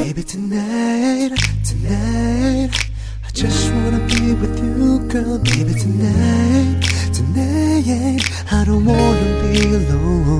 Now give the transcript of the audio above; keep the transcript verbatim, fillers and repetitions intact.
Baby, tonight, tonight, I just wanna be with you, girl. Baby, tonight, tonight, I don't wanna be alone.